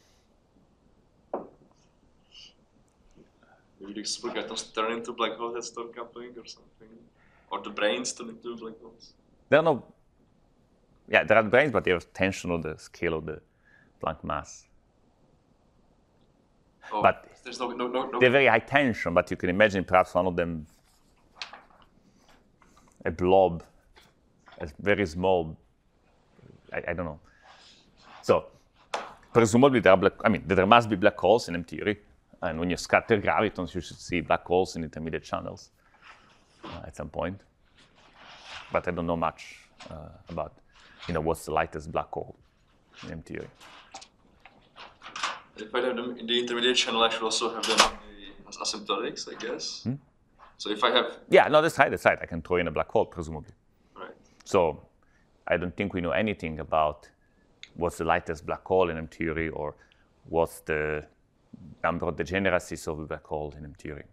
maybe the supergravitons turn into black holes at storm coupling or something, or the brains turn into black holes. There are no. Yeah, there are brains, but they have tension on the scale of the Planck mass. Oh, but there's no. They're very high tension, but you can imagine perhaps one of them a blob, a very small. I don't know. So presumably there must be black holes in M theory, and when you scatter gravitons, you should see black holes in intermediate channels at some point. But I don't know much about, what's the lightest black hole in M theory. If I have them in the intermediate channel, I should also have them in the asymptotics, I guess. Hmm? So if I have... Yeah, no, that's right. I can throw in a black hole, presumably. Right. So I don't think we know anything about what's the lightest black hole in M theory or what's the number of degeneracies of a black hole in M theory.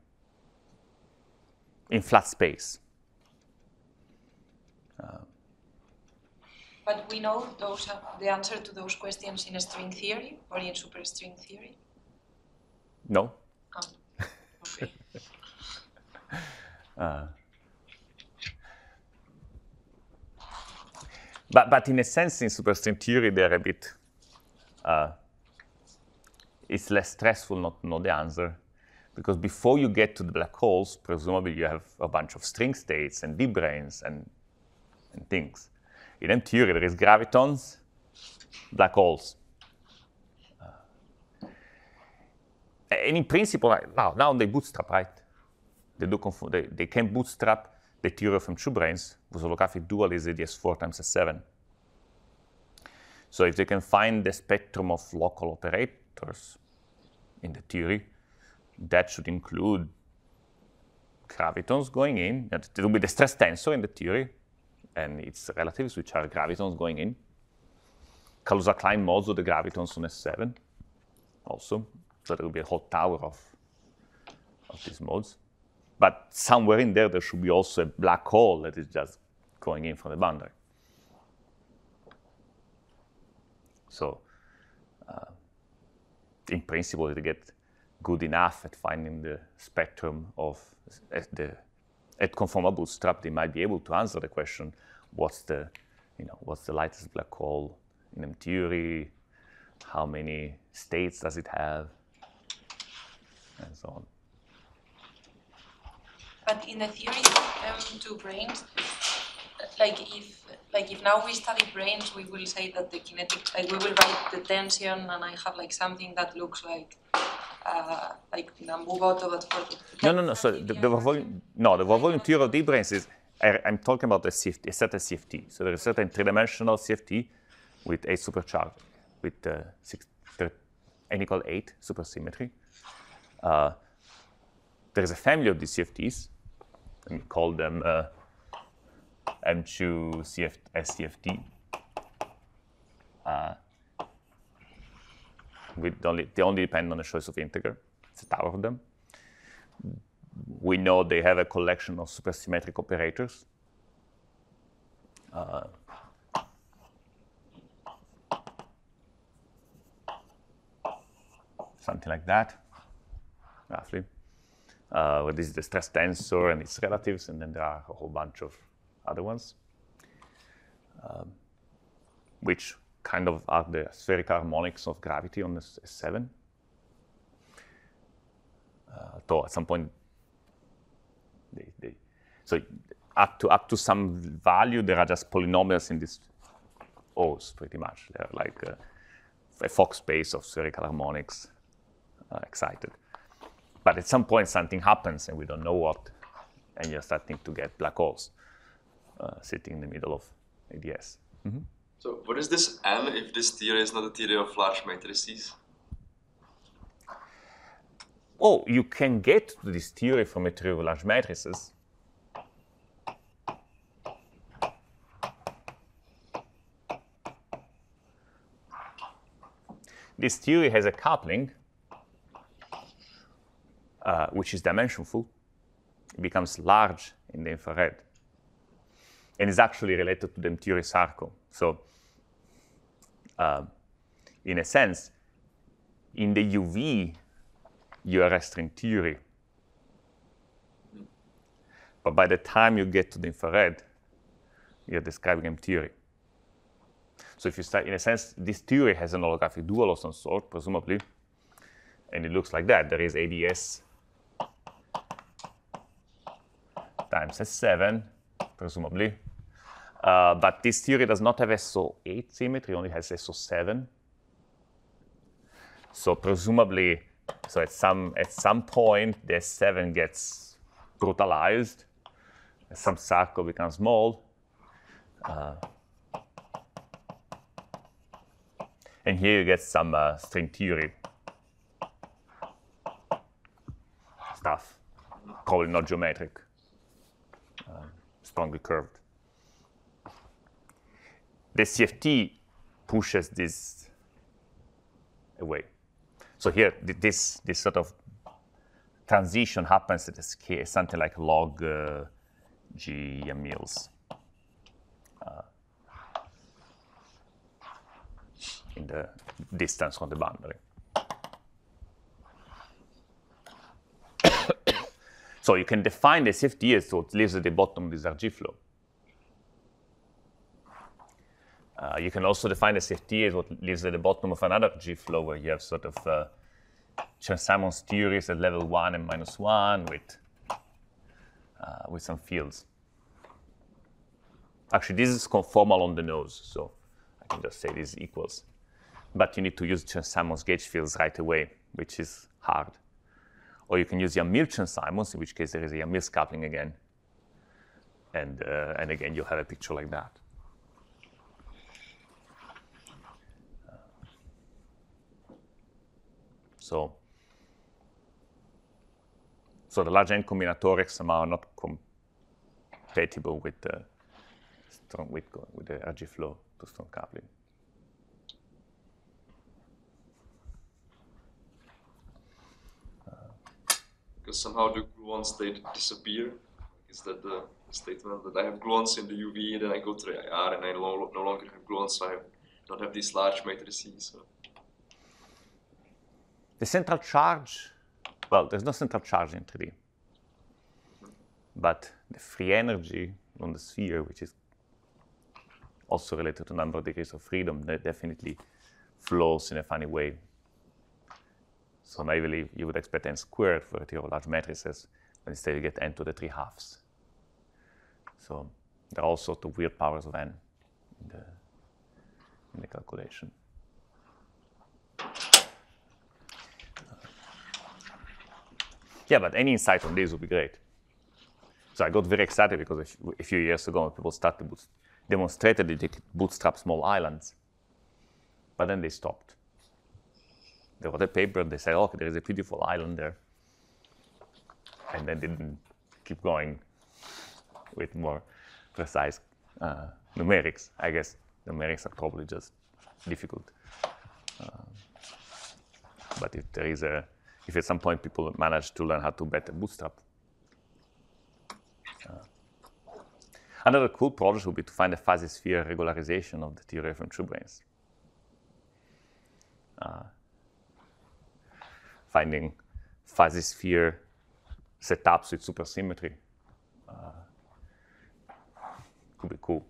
In flat space. But we know those are the answer to those questions in string theory or in superstring theory? No. Oh, okay. But in a sense, in superstring theory, they're a bit. It's less stressful not to know the answer, because before you get to the black holes, presumably you have a bunch of string states and deep branes and things. In M theory, there is gravitons, black holes. And in principle, now they bootstrap, right? They can bootstrap the theory of M2 branes, whose holographic dual is ADS4 times S7. So if they can find the spectrum of local operators in the theory, that should include gravitons going in. It will be the stress tensor in the theory, and its relatives, which are gravitons going in. Kaluza-Klein modes of the gravitons on S7 also. So there will be a whole tower of these modes. But somewhere in there should be also a black hole that is just going in from the boundary. So in principle, if they get good enough at finding the spectrum of at conformal bootstrap, they might be able to answer the question: what's the lightest black hole in M theory? How many states does it have? And so on. But in the theory of M2 branes, if now we study branes, we will say that the kinetic, we will write the tension, and I have something that looks like Nambu-Goto, but for No. So the volume theory of deep branes is. I'm talking about a certain CFT. So there is a certain three-dimensional CFT with 8 supercharge, with n equal 8 supersymmetry. There is a family of these CFTs, and we call them M2 SCFT. They only depend on the choice of integer. It's a tower of them. We know they have a collection of supersymmetric operators. Something like that, roughly. This is the stress tensor and its relatives, and then there are a whole bunch of other ones, which kind of are the spherical harmonics of gravity on the S7. So at some point, so up to some value, there are just polynomials in these O's, pretty much. They're like a Fock space of spherical harmonics excited. But at some point, something happens, and we don't know what, and you're starting to get black holes sitting in the middle of ADS. Mm-hmm. So what is this M if this theory is not a theory of large matrices? Oh, you can get to this theory from a theory of large matrices. This theory has a coupling which is dimensionful. It becomes large in the infrared, and is actually related to the M-theory circle. So, in a sense, in the UV, you are a string theory. But by the time you get to the infrared, you're describing M-theory. So if you start, in a sense, this theory has an holographic dual of some sort, presumably, and it looks like that. There is ADS times S7, presumably. But this theory does not have SO8 symmetry, only has SO7. So presumably, so at some point, the S7 gets brutalized, some circle becomes small, and here you get some string theory stuff, probably not geometric, strongly curved. The CFT pushes this away. So here, this sort of transition happens at a scale, something like log G Mills. in the distance from the boundary. So you can define the SFT as what lives at the bottom of this RG flow. You can also define the SFT as what lives at the bottom of another G flow, where you have sort of Chern-Simons theories at level 1 and -1 with some fields. Actually, this is conformal on the nose, so I can just say this equals. But you need to use Chern-Simons gauge fields right away, which is hard. Or you can use Yang-Mills Chern-Simons, in which case there is a Yang-Mills coupling again. And again, you'll have a picture like that. So the large N combinatorics somehow are not compatible with the RG flow to strong coupling. Because somehow the gluon state disappear. Is that the statement that I have gluons in the UV, then I go to the IR, and I no longer have gluons, so I don't have these large matrices. So. The central charge, well, there's no central charge in 3D. But the free energy on the sphere, which is also related to number of degrees of freedom, that definitely flows in a funny way. So naively, you would expect n squared for a theory of large matrices, but instead you get n to the 3/2. So there are all sorts of weird powers of n in the calculation. Yeah, but any insight on this would be great. So I got very excited because a few years ago, people demonstrated that they could bootstrap small islands, but then they stopped. They wrote a paper, they said, okay, there is a beautiful island there, and then didn't keep going with more precise numerics. I guess numerics are probably just difficult. But if at some point people manage to learn how to better bootstrap. Another cool project would be to find a fuzzy sphere regularization of the theory from true brains. Finding fuzzy sphere setups with supersymmetry could be cool.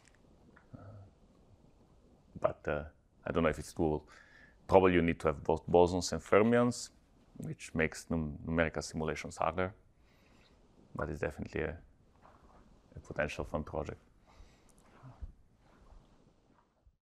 But I don't know if it's doable. Probably you need to have both bosons and fermions, which makes numerical simulations harder. But it's definitely a potential fun project.